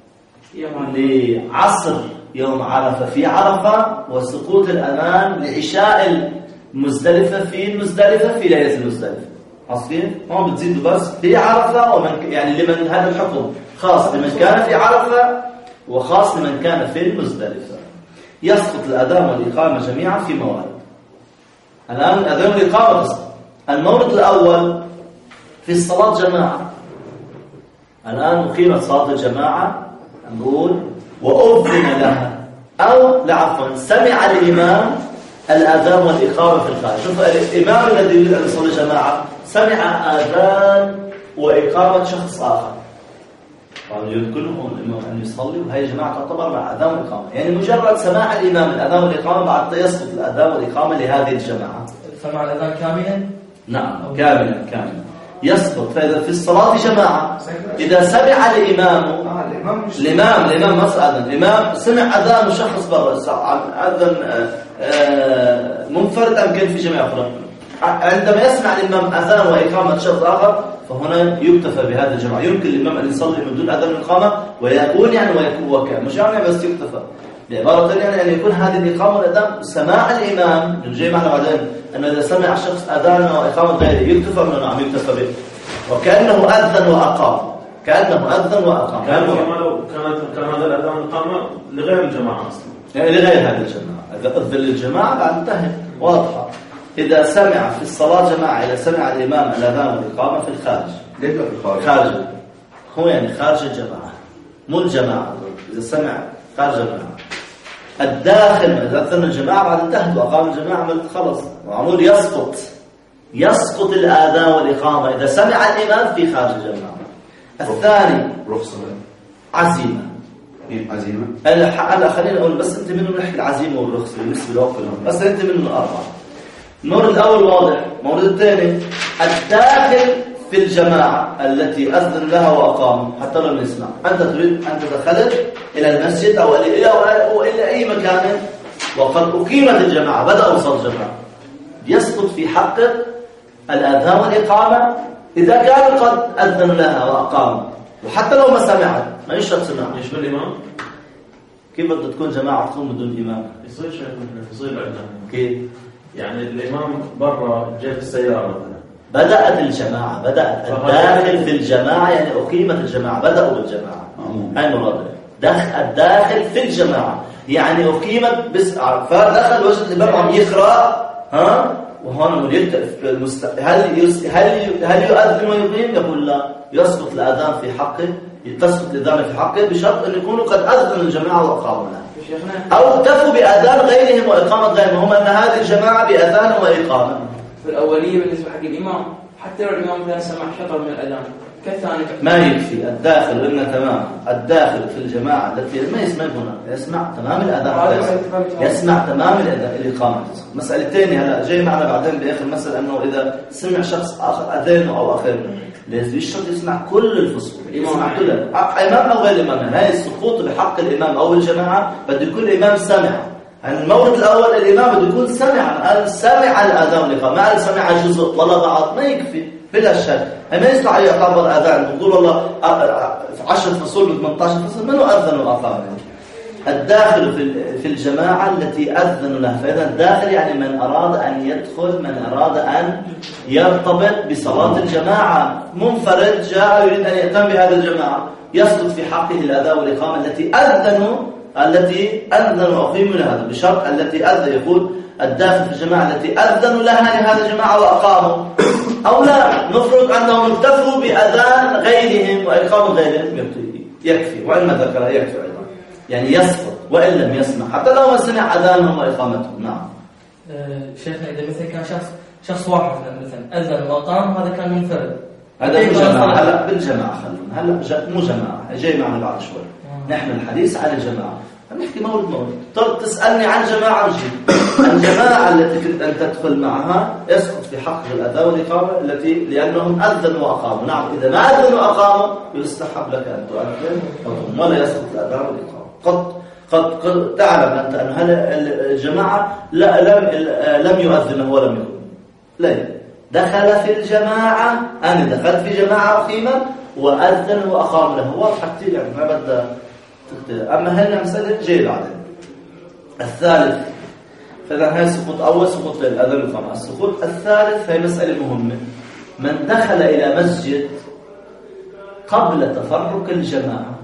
Speaker 1: لعصر يوم عرفة في عرفة، وسقوط الأذان لعشاء المزدلفة في المزدلفة في ليلة المزدلفة. عصير ما بتزيد بس في عرفة، ومن يعني لمن هذا الحكم خاص لمن كان في عرفة وخاص لمن كان في المزدلفة. يسقط الأذان والإقامة جميعا في موارد. الآن الأذان والإقامة تسقط. المورد الأول في الصلاة جماعة. الآن أقيمت صلاة الجماعة، نقول وأذن لها، أو عفوا سمع الإمام الأذان والإقامة في الخارج. شوف الإمام الذي يريد أن يصلي جماعة سمع أذان وإقامة شخص آخر، يريد كلهم الإمام أن يصلي، وهي جماعة تعتبر مع أذان وإقامة. يعني مجرد سماع الإمام الأذان والإقامة بعد يسقط الأذان والإقامة لهذه الجماعة.
Speaker 5: سمع الأذان كاملا؟
Speaker 1: نعم كاملا يسقط. فإذا في الصلاة جماعة إذا سمع الإمام الإمام مسألة الإمام سمع أذان شخص برا أذن منفرد أم كان في جماعة أخرى، عندما يسمع الإمام أذان وإقامة شخص آخر فهنا يكتفى بهذه الجماعة. يمكن الإمام أن يصلي من دون أذان وإقامة ويكون يعني ويكون مش يعني بس يكتفى. بعبارة يعني أن يكون هذه الإقامة والأذان سماع الإمام نجي معنا بعدين أن إذا سمع شخص أذان وإقامة غيره يكتفى منه. نعم يكتفى به، وكأنه أذن وأقام، كأنه أذن وأقام.
Speaker 3: كان هذا الأذان والإقامة لغير الجماعة أصلا،
Speaker 1: يعني لغير هذه الجماعة. إذا أذن للجماعة بعد انتهى واضحة. إذا سمع في الصلاة جماعة، إذا سمع الإمام الأذان والإقامة في الخارج.
Speaker 2: ليش في الخارج؟
Speaker 1: خارج هو يعني خارج الجماعة مو الجماعة. إذا سمع خارج الجماعة. الداخل إذا أذن الجماعة بعد انتهت وأقام الجماعة خلص معمول يسقط الآذان والإقامة إذا سمع الإمام في خارج الجماعة. الثاني
Speaker 2: رخصة
Speaker 1: عزيمة.
Speaker 2: عزيمة
Speaker 1: هلا خلينا نقول بس أنت منهم نحكي العزيمة والرخصة بالنسبة لهم، بس أنت منهم الأربعة. المورد الأول واضح. المورد الثاني الداخل في الجماعة التي أذن لها وأقام حتى لو نسمع. أنت تريد أن تدخل إلى المسجد أو إلى أي مكان وقد أقيمت الجماعة، بدأوا صلاة الجماعة، يسقط في حقه الأذان والإقامة إذا كان قد أذن لها وأقام، وحتى لو ما سمعت ما يشرط سماع.
Speaker 3: يشبه الإمام؟
Speaker 1: كيف بدها تكون جماعة تقوم بدون إمام؟
Speaker 3: يصير شيء يصير عندنا
Speaker 1: كيف؟
Speaker 3: يعني الإمام برا جاء في السيارة مثلا،
Speaker 1: بدأت الجماعة، بدأت الداخل في الجماعة، يعني أقيمت الجماعة، بدأوا بالجماعة. هاي مراد الداخل في الجماعة يعني أقيمت بس فدخل وجد الإمام عم يقرأ وهون هل يؤذن ويقيم؟ يقول لا، يسقط الأذان في حقه، تسقط الأذان في حقه بشرط أن يكونوا قد أذن الجماعة وأقاموا لها، أو اكتفوا بأذان غيرهم وإقامة غيرهم، هم أن هذه الجماعة بأذان وإقامة.
Speaker 4: في الأولية بالنسبة حق الإمام حتى لو الإمام مثلا سمع شطر من الأذان كالثاني
Speaker 1: ما يكفي. الداخل إن تمام الداخل في الجماعة التي ما يسمع هنا يسمع تمام الأذان، يسمع تمام الإقامة. مسألة ثانية هلا جاي معنا بعدين بآخر مسألة أنه إذا سمع شخص آخر أذانه أو آخرنا لازم يشرط يسمع كل الفصول، يسمع كلها إمام أو غير إمام. هاي السقوط بحق الإمام أو الجماعة بده يكون الإمام سمع. المورد الأول الإمام بده يكون سمع الأذان والإقامة، ما سمع جزء ولا بعض ما يكفي بلا شك. ما يصلح يعتبر أذان نقول والله 10 فصول من 18 فصل منه أذن وأقام. الداخل في الجماعة التي أذنوا لها، فإذا الداخل يعني من أراد أن يدخل، من أراد أن يرتبط بصلاة الجماعة، منفرد جاء يريد أن يهتم بهذه الجماعة، يسقط في حقه الأذان والإقامة التي أذنوا وأقيموا لها بشرط التي أذن. يقول الداخل في الجماعة التي أذنوا لها لهذه الجماعة وأقاموا، أو لا نفرض أنهم اكتفوا بأذان غيرهم وإقامة غيرهم يكفي، وإن ما ذكرها يكفي أيضا، يعني يسقط وإن لم يسمع حتى لو ما سمع أذانهم وإقامتهم. نعم
Speaker 5: شيخنا إذا مثلا كان شخص واحد مثلا أذن وأقام هذا كان منفرد،
Speaker 1: هذا بالجماعة. هلا بالجماعة خلونا هلا مو جماعة جاي معنا بعد شوي. نحن الحديث عن الجماعة، نحكي مولد تسألني عن جماعة الجماعة التي كنت أن تدخل معها يسقط في حق الأذان والإقامة لأنهم أذنوا وأقاموا. نعم إذا ما أذنوا وأقاموا يستحب لك أن تؤذن ولا يسقط الأذان والإقامة. قد تعلم أنت أن الجماعة لم يؤذن ولم يقم، لا دخل في الجماعة، أنا دخلت في جماعة أقيمة وأذن وأقام له، واضحة كثير يعني ما بدها تختلف. أما هنا مسألة جاي بعدين. الثالث، فإذا هاي سقوط أول سقوط للأذان والإقامة. السقوط الثالث هي مسألة مهمة. من دخل إلى مسجد قبل تفرق الجماعة،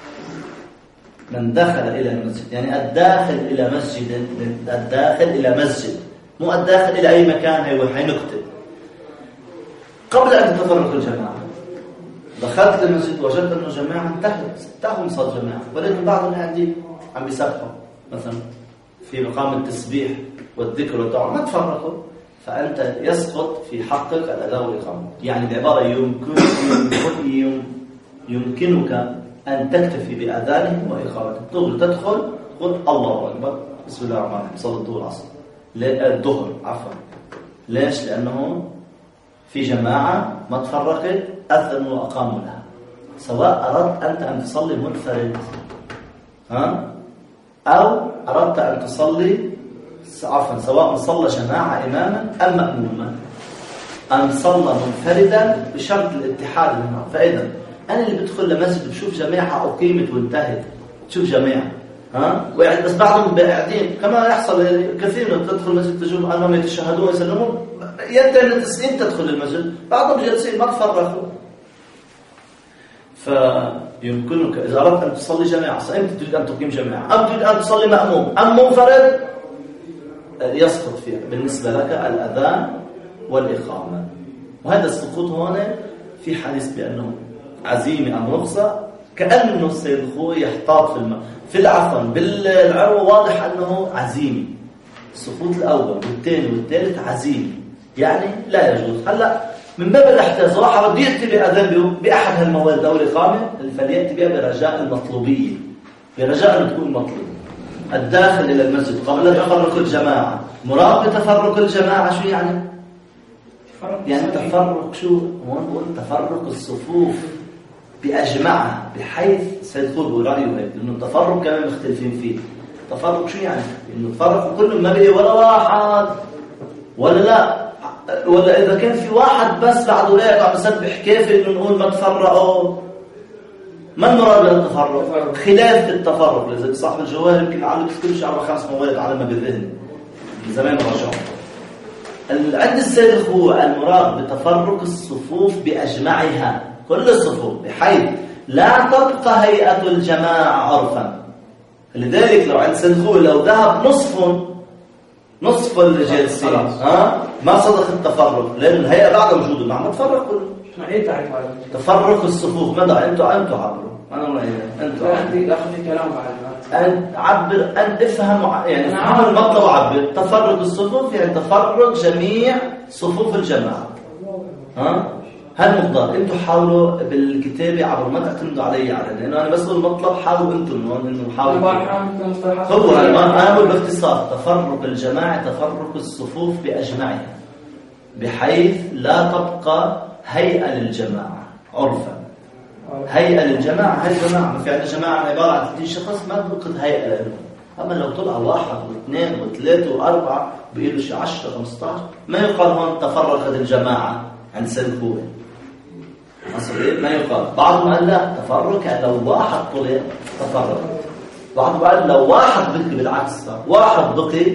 Speaker 1: من دخل إلى المسجد يعني الداخل إلى مسجد، الداخل إلى مسجد مو الداخل إلى أي مكان، هي نكتب قبل أن تتفرق الجماعة. دخلت المسجد وجدت أنه جماعة انتهوا صار جماعة، ولكن بعضهم عندي عم بيسبحوا مثلا في مقام التسبيح والذكر والدعاء ما تفرقوا، فأنت يسقط في حقك الأذان والإقامة. يعني بعبارة يمكنك أن تكتفي بأذانهم وإقامتهم. تقول تدخل قل الله أكبر بسم الله الرحمن الرحيم صلى الظهر عفوا. ليش؟ لأنه في جماعة ما تفرقت أذنوا وأقاموا لها. سواء أردت أنت أن تصلي منفرد أو أردت أن تصلي عفوا، سواء صلى جماعة إماما أم مأموما أم صلى منفردا بشرط الاتحاد منها. فإذا أنا اللي بدخل لمسجد بشوف جماعة أقيمت وانتهت، تشوف جماعة بس بعضهم قاعدين كما يحصل كثير من تدخل المسجد تشوف أنهم يتشهدون ويسلمون، ينتهي من التسليم تدخل المسجد بعضهم جالسين ما تفرقوا. فيمكنك إذا أردت أن تصلي جماعة، أنت تريد أن تقيم جماعة أم تريد أن تصلي مأموم أم منفرد، يسقط فيها بالنسبة لك الأذان والإقامة. وهذا السقوط هنا في حديث بأنه عزيمة أم رخصة، كأنه السيد الخوي يحتاط في العفن بالعروة واضح أنه عزيمة. السقوط الأول والثاني والثالث عزيمة يعني لا يجوز. هلا من باب الاحتياط واحد بده يأتي بأذان بأحد هالمواد أو الإقامة فليأتي بها برجاء المطلوبية، برجاء أن تكون مطلوب. الداخل إلى المسجد قبل تفرق الجماعة، مراد بتفرق الجماعة شو يعني؟ يعني تفرق شو؟ هون تفرق الصفوف بأجمعها، بحيث سيدخل برأيه هيك، لأنه التفرق كمان مختلفين فيه. تفرق شو يعني؟ إنه تفرق كلهم ما بقي ولا واحد ولا لا، ولا إذا كان في واحد بس بعده لا عم يسبح كيف إنه نقول ما تفرقوا؟ ما المراد بالتفرق؟ خلاف التفرق. لذلك صاحب الجوال يمكن علق كل شيء على 5 مواد على ما بالذهن من زمان رجعوا. عند السيد الخوة المراد بتفرق الصفوف بأجمعها، كل الصفوف، بحيث لا تبقى هيئة الجماعة عرفا. لذلك لو عند السيد الخوة لو ذهب نصف اللي جالسين ما صدق التفرق، لأن الهيئة بعد موجودة ما تفرق كله. تفرق الصفوف ماذا أنتوا عبروا؟ أنا أنتوا
Speaker 4: عندي أخذ كلام بعد
Speaker 1: أن عبر أن افهم يعني افهم المطلب وعبر. تفرق الصفوف يعني تفرق جميع صفوف الجماعة. هالمقدار انتوا حاولوا بالكتابة عبر ما تعتمدوا علي لأنه أنا بس المطلب حاولوا انتوا إنه حاولوا هو أنا أقول باختصار تفرق الجماعة تفرق الصفوف بأجمعها بحيث لا تبقى هيئة للجماعة عرفا. هيئة للجماعة هاي الجماعة ما في عندنا جماعة عبارة عن 30 شخص ما بقد هيئة لهم. أما لو طلع 1 و2 و3 و4 بيقولوا شي 10 15 ما يقال هون تفرقت الجماعة عن سلكوه ما يقال. بعضهم قال لا تفرق يعني لو 1 طلع تفرق، بعضهم قال لو 1 بقي بالعكس 1 بقي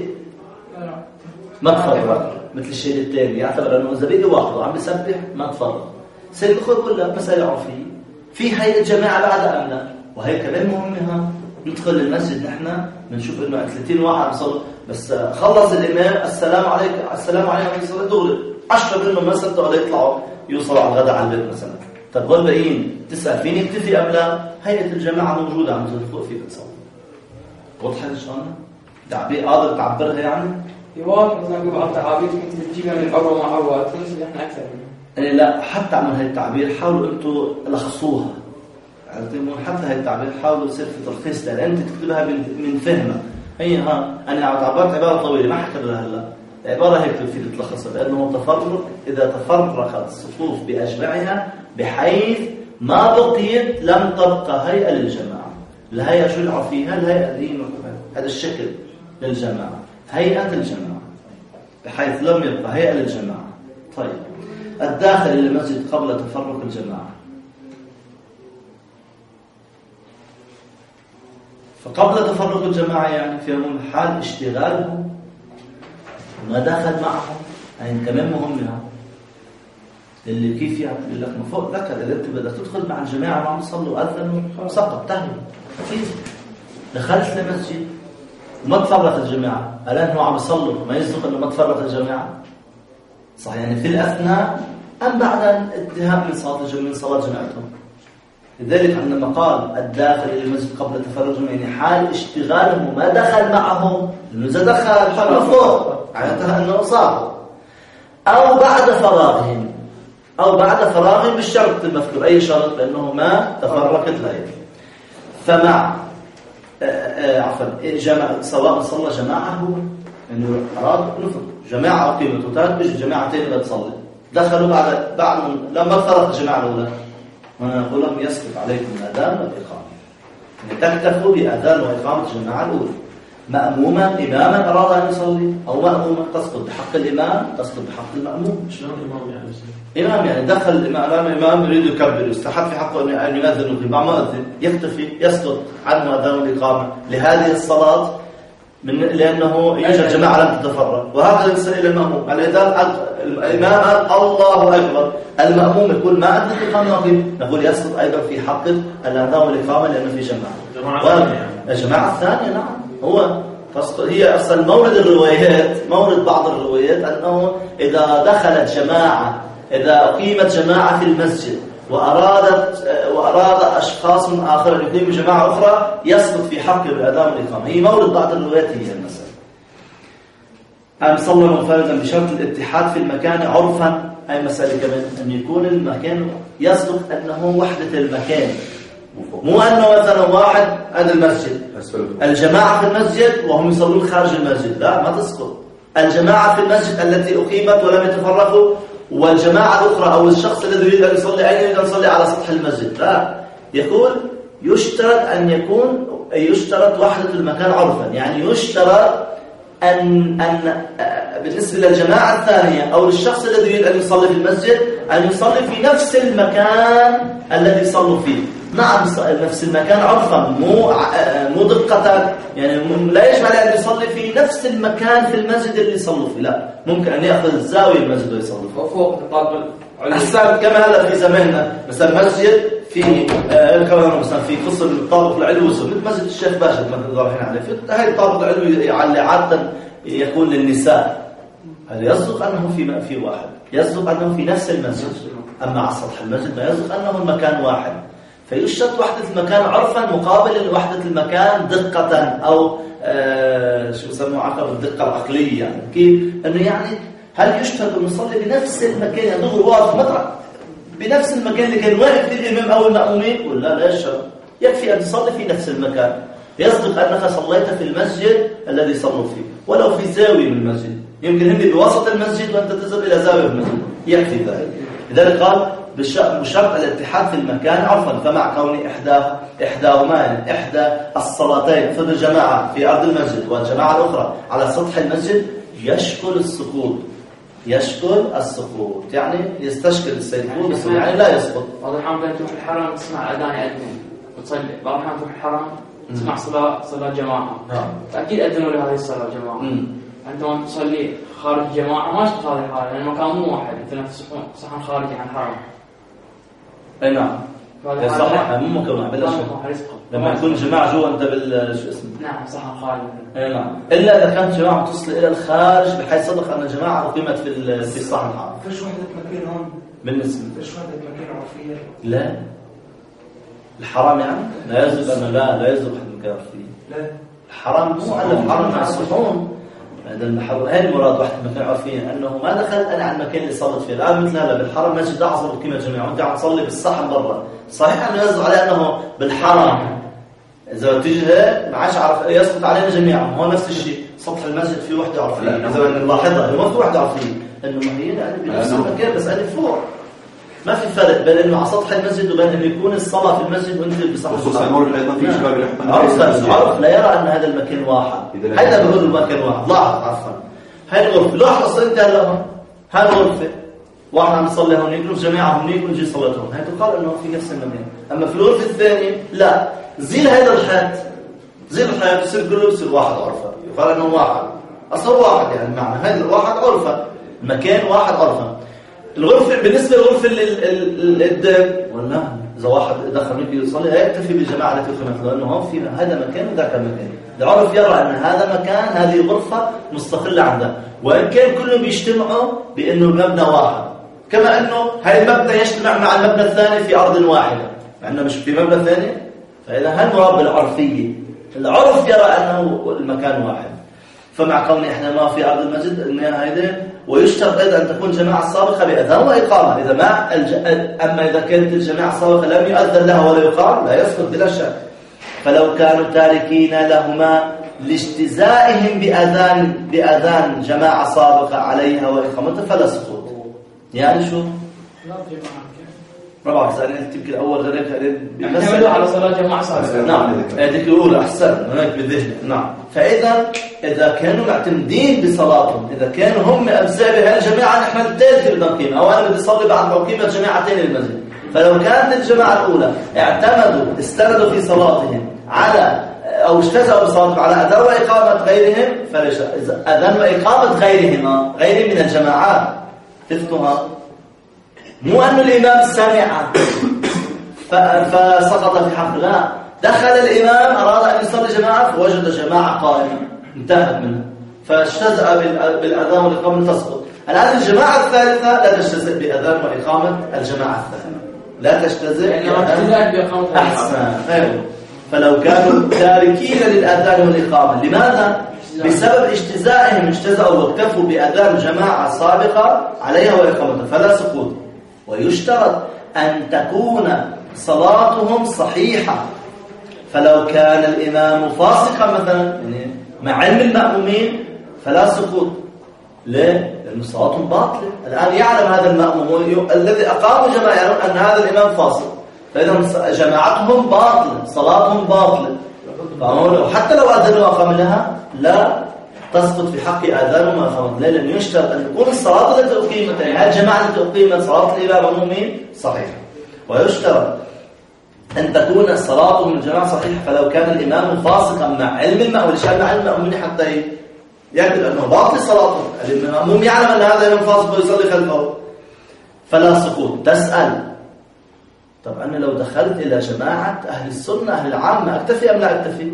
Speaker 1: ما تفرق مثل الشيء الثاني يعتبر انه اذا بقي 1 وعم بيسبح ما تفرق. سيد الخوي بقول لك مسألة عرفية في هيئة جماعة بعد أم لا، وهي كمان مهمة. ندخل المسجد نحن بنشوف انه 30 واحد بيصلوا بس خلص الامام السلام عليكم السلام عليكم يصلي دغري 10 منهم ما صدقوا يطلعوا يوصلوا على الغداء على البيت مثلا. طب هول باقيين تسأل فين يكتفي ام لا؟ هيئة الجماعة موجودة عم تدخل فيك تصلي. وضحت شلون؟ تعبير قادر تعبرها يعني؟
Speaker 4: في واحد مثلا بعض التعابير كنت بتجيبها من عروة مع عروة تنزل احنا اكثر منها.
Speaker 1: لا حتى عمل هاي التعبير حاولوا انتم لخصوها. حتى هاي التعبير حاولوا يصير في تلخيص لان انت تكتبها من فهمها. هي انا عبرت عباره طويله ما حكررها هلا. العباره هيك فيك تلخصها لانه تفرق اذا تفرقت الصفوف باجمعها بحيث ما بقيت لم تبقى هيئه للجماعه. الهيئه شو العب فيها؟ الهيئه دي هذا الشكل للجماعه، هيئه الجماعه بحيث لم يبقى هيئه للجماعه. طيب الداخل إلى المسجد قبل تفرق الجماعة. فقبل تفرق الجماعة يعني في حال اشتغاله ما دخل معهم يعني كمان مهم يعني اللي كيف يعني يقول لك من فوق ذكر إذا أنت بدك تدخل مع الجماعة معهم صلوا أذنوا سقط تهي كيف دخلت لمسجد وما تفرق الجماعة الآن هو عم يصلوا ما يصدق أنه ما تفرق الجماعة صح يعني في الأثناء أم بعد انتهاء من صلاة جماعتهم. لذلك عندما قال الداخل إلى المسجد قبل تفرجهم يعني حال اشتغالهم وما دخل معهم لأنه إذا دخل مفروض معناتها أنه صار أو بعد فراغهم بالشرط المذكور أي شرط لأنه ما تفرقت الأيدي. فمع عفوا سواء صلى جماعة هو إنه أراد نفر جماعة أقيمت وتات بيجوا جماعتين بتصلي دخلوا بعد لما فرق الجماعة الأولى ونقول لهم يسقط عليكم الأذان والإقامة يعني تكتفوا بأذان وإقامة الجماعة الأولى إماما أراد أن يصلي أو مأموما تسقط بحق الإمام تسقط بحق المأموم.
Speaker 3: شلون الإمام يعني؟
Speaker 1: إمام يعني دخل الإمام يريد يكبر يستحق في حقه أن يؤذن ويقيم مؤذن يختفي يسقط عنه أذان والإقامة لهذه الصلاة لأنه يوجد جماعة لم تتفرق. وهذا يصل إلى المأموم الإمام الله أكبر المأموم يقول ما أدرك الإقامة وقيم نقول يسقط أيضا في حق الأذان والإقامة لأنه في جماعة الجماعة الثانية نعم هو هي أصلا مورد بعض الروايات أنه إذا دخلت جماعة إذا أقيمت جماعة في المسجد وأراد أشخاص آخر يقيموا جماعة أخرى يسقط في حق الأذان والإقامة. هي مورد بعض الروايات هي المسألة. أن صلى منفردا بشرط الاتحاد في المكان عرفا أي مسألة كمان أن يكون المكان يصدق أنه وحدة المكان مو أنه مثلا واحد هذا المسجد الجماعة في المسجد وهم يصلون خارج المسجد لا ما تسقط. الجماعة في المسجد التي أقيمت ولم يتفرقوا والجماعة الأخرى أو الشخص الذي يريد أن يصلي أين يريد أن يصلي على سطح المسجد لا يقول يشترط وحدة المكان عرفا يعني يشترط أن بالنسبة للجماعة الثانية أو للشخص الذي يريد أن يصلي في المسجد أن يصلي في نفس المكان الذي يصلوا فيه. نعم نفس المكان عرفا مو دقة يعني لا يجب عليه أن يصلي في نفس المكان في المسجد اللي يصلوا فيه لا ممكن أن يأخذ الزاوية المسجد ويصلي فيه
Speaker 4: وفوق نطاق
Speaker 1: أحسن كما هذا في زماننا مثلا مسجد في مثلا في قصر الطابق العلوي مثل مسجد الشيخ باشا مثلا ضارحين عليه في هاي الطابق العلوي على عادة يكون للنساء هل يصدق أنه في واحد يصدق أنه في نفس المسجد أما على سطح المسجد ما يصدق أنه المكان واحد فيشترط وحدة المكان عرفا مقابل وحدة المكان دقة أو شو يسموه عقب الدقة العقلية يعني كيف أنه يعني هل يشترط أن نصلي بنفس المكان يعني دغري واقف مطرح بنفس المكان اللي كان واقف فيه الإمام أو المأمومين ولا لا يشترط يكفي أن تصلي في نفس المكان يصدق أنك صليت في المسجد الذي صلوا فيه ولو في زاوية من المسجد يمكن هم بوسط المسجد وأنت تذهب إلى زاوية من المسجد يكفي ذلك. لذلك قال بشرط الاتحاد في المكان عرفا فمع كون إحداهما إحدى الصلاتين في الجماعة في أرض المسجد والجماعة الأخرى على سطح المسجد يشكل السقوط يعني يستشكل السقوط يعني لا يسقط.
Speaker 4: بعض الأحيان تروح الحرم تسمع أذان يأذن وتصلي بعض الأحيان تروح الحرم تسمع صلاة جماعة فأكيد أذنوا لهذه الصلاة جماعة أنت وأنت تصلي خارج الجماعة ما يشبه هذه الحالة لأن المكان مو واحد مثلا في صحن خارجي عن الحرم.
Speaker 1: أي نعم صحيح مو مكان واحد بلاش لما يكون جماعة جوا أنت شو اسمه
Speaker 4: نعم صحن خارجي
Speaker 1: أي نعم إلا إذا كانت جماعة تصل إلى الخارج بحيث صدق أن الجماعة أقيمت في الصحن الحرم.
Speaker 6: فيش وحدة مكان هون
Speaker 1: بالنسبة
Speaker 6: فيش وحدة مكان عرفية
Speaker 1: لا الحرام يعني لا يجب أن لا يجب وحدة مكان عرفية
Speaker 6: لا
Speaker 1: الحرام مو الحرام مع الصحون هذا المحرم هاي المراد وحدة مكان عرفية أنه ما دخلت أنا على المكان اللي صلت فيه الآن مثل هذا بالحرم مسجد أعظم قيمة جميعا وأنت عم تصلي بالصحن برا صحيح أنه يصدق عليه أنه بالحرم إذا تيجي هيك ما عادش عارف يسقط علينا جميعا هو نفس الشيء سطح المسجد فيه وحدة عرفية إذا نلاحظها ما في وحدة عرفية إنه ما هي يعني بنفس المكان بس أنا فوق ما في فرق بين إنه على سطح المسجد وبين إنه يكون الصلاة في المسجد وأنت بصحن
Speaker 2: خصوصا أمر أيضا في شباب
Speaker 1: عرف لا يرى أن هذا المكان واحد هذا بيقول المكان واحد لاحظ عفوا هاي الغرفة لاحظ أصلا أنت هلا هاي الغرفة واحد عم يصلي هونيك والجماعة هونيك ونجي صلاتهم، هي تقال انه في نفس المكان. اما في الغرفة الثانية لا، زيل هذا الحيط، زيل الحيط يصير كله يصير واحد غرفة، يقال انه واحد اصلا واحد، يعني معنى هذا الواحد غرفة، المكان واحد غرفة. الغرفة بالنسبة للغرفة اللي قدام ولا اذا واحد دخل يجي يصلي لا يكتفي بالجماعة التي أقيمت، لانه هون في هذا مكان وذاك مكان. العرف يرى ان هذا مكان، هذه غرفة مستقلة عنده، وان كان كلهم بيجتمعوا بانه المبنى واحد، كما انه هاي المبنى يجتمع مع المبنى الثاني في ارض واحدة، مع انه مش في مبنى ثاني. فاذا هالمراد بالعرفية، العرف يرى انه المكان واحد. فمع قولنا احنا ما في ارض المسجد انها هيدا، ويشترط ايضا ان تكون جماعة سابقة باذان واقامة. اذا ما اما اذا كانت الجماعة السابقة لم يؤذن لها ولا يقام لا يسقط بلا شك. فلو كانوا تاركين لهما لاجتزائهم بأذان جماعة سابقة عليها وإقامتها فلا سقوط. يعني شو؟ ما بعرف أنا يمكن أول غير
Speaker 4: يعتمدوا على صلاة جماعة سابقة.
Speaker 1: نعم هذيك الأولى أحسن هناك بالذهن. نعم. فإذا كانوا معتمدين بصلاتهم، إذا كانوا هم أجزاء بهذه الجماعة نحن الثالثة بدنا نقيم، أو أنا بدي أصلي بعد أقيمة جماعتين المسجد. فلو كانت الجماعة الأولى استندوا في صلاتهم على أو اجتزأوا بصلاتهم على أذان وإقامة غيرهم فليش أذان وإقامة غيرهم من الجماعات تفتها، مو أن الإمام سمع فسقط في حق، لا، دخل الإمام أراد أن يصلي جماعة فوجد جماعة قائمة انتهت منه فاجتزأ بالأذان والإقامة تسقط. الآن الجماعة الثالثة لا تجتزئ بأذان وإقامة الجماعة الثانية، لا تجتزئ
Speaker 4: بأذان
Speaker 1: أحسن. فلو كانوا تاركين للأذان والإقامة، لماذا؟ بسبب اجتزائهم، اجتزأوا واكتفوا بأذان جماعة سابقة عليها وإقامتها فلا سقوط. ويشترط أن تكون صلاتهم صحيحة. فلو كان الإمام فاسقا مثلا يعني مع علم المأمومين فلا سقوط. ليه؟ لأن صلاتهم باطلة. الآن يعلم هذا المأموم الذي أقاموا جماعة أن هذا الإمام فاسق، فإذا جماعتهم باطلة، صلاتهم باطلة. حتى لو أذنوا وأقام لها لا تسقط في حق آذانهم وأقامهم. ليه؟ لأنه يشترط أن تكون الصلاة التي أقيمت، يعني الجماعة التي أقيمت صلاة الإمام المأمومين صحيحة. ويشترط أن تكون صلاتهم الجماعة صحيحة. فلو كان الإمام فاسقا مع علم المأموم، ليش مع علم المأمومين حتى يعتقد أنه باطل صلاته، المأموم يعلم أن هذا الإمام فاسق ويصلي خلفه فلا سقوط. تسأل طب أنا لو دخلت إلى جماعة أهل السنة أهل العامة أكتفي أم لا أكتفي؟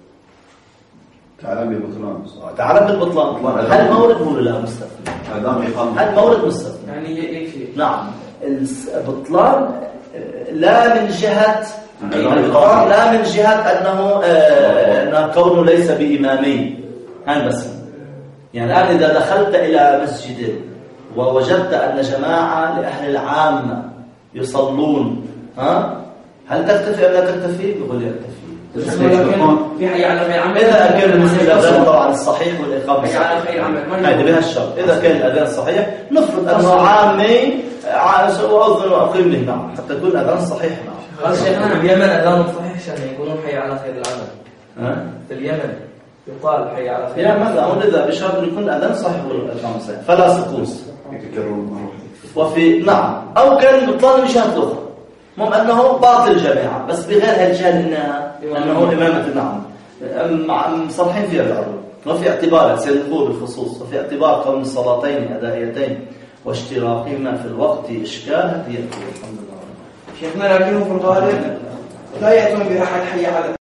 Speaker 2: تعلم بالبطلان.
Speaker 1: تعلم بالبطلان. هل مورد هو لا مستثنى؟ هل مورد مستثنى؟
Speaker 4: يعني يكفي.
Speaker 1: نعم. البطلان لا من جهة البطلان لا من جهة أنه كونه ليس بإمامين. هل بس يعني الآن إذا دخلت إلى مسجد ووجدت أن جماعة لأهل العامة يصلون، هل تكتفي أم لا تكتفي؟ يقول لي أكتفي.
Speaker 4: في حي على خير عمل.
Speaker 1: إذا كان الأذان طبعا الصحيح والإقامة
Speaker 4: حي على خير عمل.
Speaker 1: هذه بها الشرط. إذا كان الأذان صحيح نفرض أنه عامي وأذن وأقيم له، نعم، حتى يكون الأذان صحيح. نعم.
Speaker 5: قال شيخنا بيمن أذان صحيح عشان يقولون حي على خير العمل. في اليمن يقال حي على خير.
Speaker 1: يا مثلا هون إذا بشرط أن يكون الأذان صحيح والإقامة صحيح فلا سقوط.
Speaker 2: يتكررون
Speaker 1: وفي نعم أو كان بطلان بشهادة أخرى، مهم أنه باطل جماعة بس بغير هالجهل أنه إمامة. نعم مصرحين فيها بالعرض. وفي اعتبار سيدخول بالخصوص، وفي اعتبار كون الصلاتين أدائيتين واشتراكهما في الوقت إشكال هذه الحمد لله.
Speaker 6: شيخنا لكنه في الغالب لا يأتون بأحد حي على